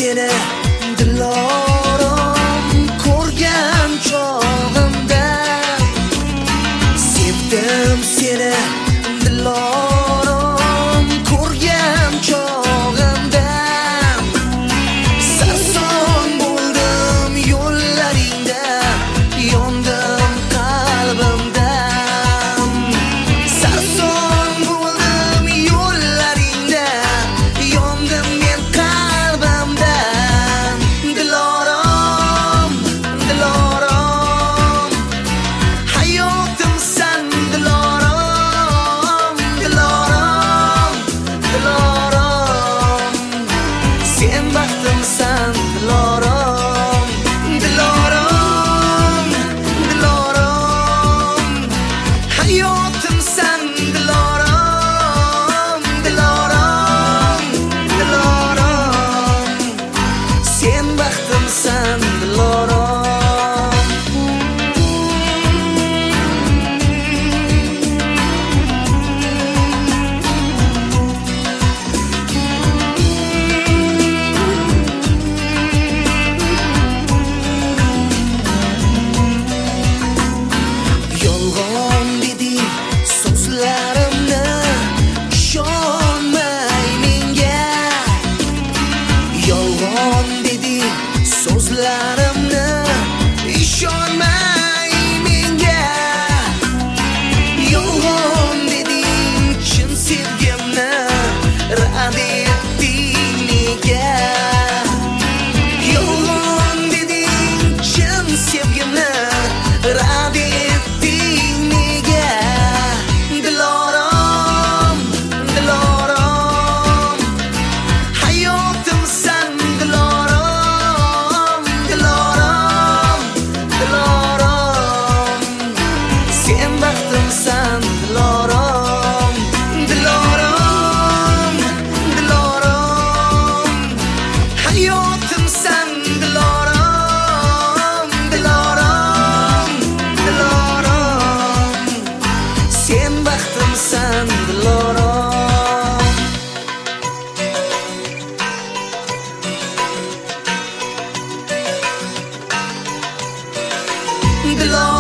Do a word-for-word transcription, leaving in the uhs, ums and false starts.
seni dilorim ko'rgan chog'imda, sevdim seni dilorim ko'rgan chog'imda, sarson bo'ldim yo'llaringda, yondim qalbimdan, sarson bo'ldim yo'llaringda, yondim men qalbimdan. Dilorim, dilorim, hayotimsan dilorim, dilorim, dilorim, sen baxtimsan dilorim, dilorim, dilorim, hayotimsan dilorim, dilorim, dilorim, sen baxtimsan dilorim. Yolg'on deding so'zlarimni, ishonmay menga. Yolg'on deding so'zlarimni, ishonmay menga. Yolg'on deding chin sevgimni, rad etding nega. Yolg'on deding chin sevgimni, rad etding nega. Dilorim, dilorim, hayotimsan dilorim, dilorim, dilorim, sen baxtimsan dilorim, dilorim, dilorim, hayotimsan dilorim, dilorim, dilorim, sen baxtimsan dilorim. Dilorim